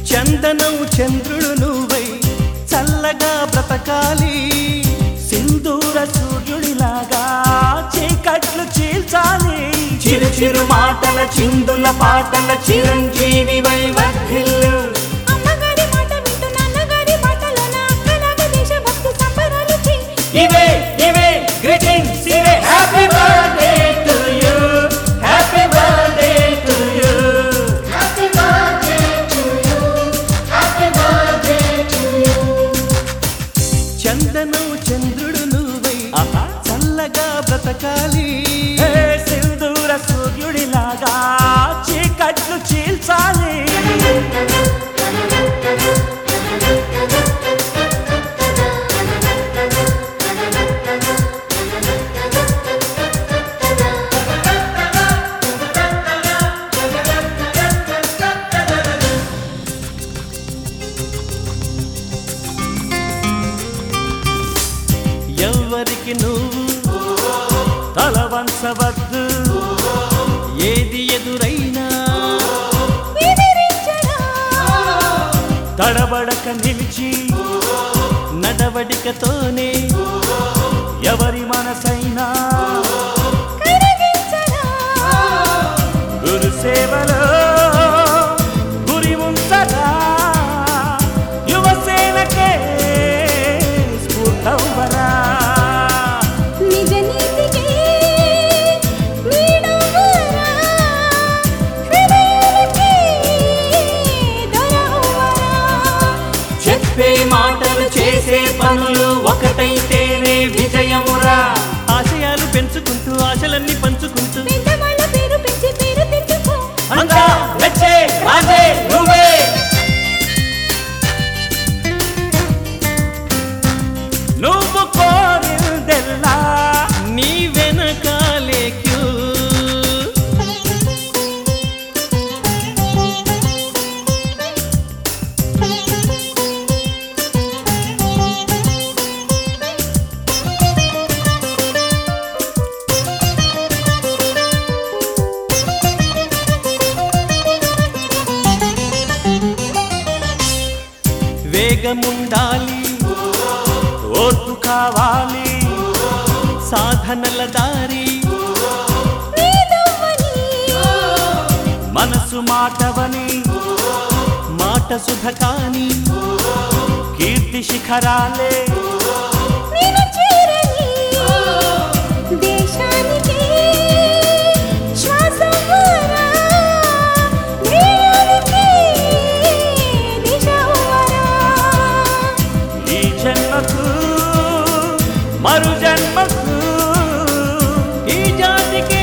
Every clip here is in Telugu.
చందనం చంద్రుడు నువ్వై చల్లగా బ్రతకాలి సింధూర సూర్యుడిలాగా చీకట్లు చీల్చాలి చిరు చిరు మాటల చిందుల పాటల చిరంజీవివై వర్ధిల్లు అమ్మగారి మాట వింటూ నాన్నగారి మాటలోన అక్కలాగా దేశభక్తి సంబరాలు చెయ్యి ఇవే ఇవే గ్రీటింగ్స్ ఇవే happy birthday to you happy birthday to you happy birthday to you happy birthday to you చందనం చంద్రుడు నువ్వై చల్లగా బ్రతకాలి సింధూర సూర్యుడిలాగా చీకట్లు చీల్చాలి ఎవరికి నువ్వు తల వంచవద్దు ఏది ఎదురైనా వివరించరా తడబడక నిలిచి నడవడికతోనే ఎవరి మనసైనా కరిగించరా గురు సేవలో గురి ఉంచరా యువసేనకే స్ఫూర్తవ్వరా నిజ నీతికి నీడవ్వరా హృదయాలకి దొరవ్వరా చెప్పే మాటలు చేసే పనులు ఒకటైతేనే విజయమురా ఆశయాలు పెంచుకుంటూ ఆశలన్నీ పంచుకుంటూ పెద్దవాళ్ళ పేరు పెంచి పేరు తెచ్చుకో అంతా వచ్చే రాజే నువ్వే నువ్వు కోరిందెల్లా నీ వెనకాలే క్యూ వేగముండాలి ఓర్పు కావాలి సాధనల దారి నీదవ్వని మనసు మాటవని మాట సుధ కాని కీర్తి శిఖరాలే నేను చేరని దేశానికి శ్వాసవ్వరా ధ్యేయానికి దిశవ్వరా ఈ జన్మకు మరు జన్మకు ఈ జాతికే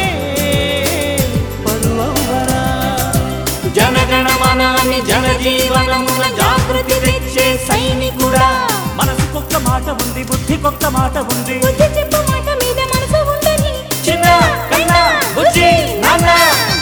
పరువవ్వరా జనగణమనాన్ని జనజీవనమున జాగృతి తెచ్చే సైనికుడా మనసుకొక్క మాట ఉంది బుద్ధికొక్క మాట ఉంది బుద్ధి చెప్పు మాట మీద మనసు ఉందని చిన్న కన్నా బుజ్జి నాన్న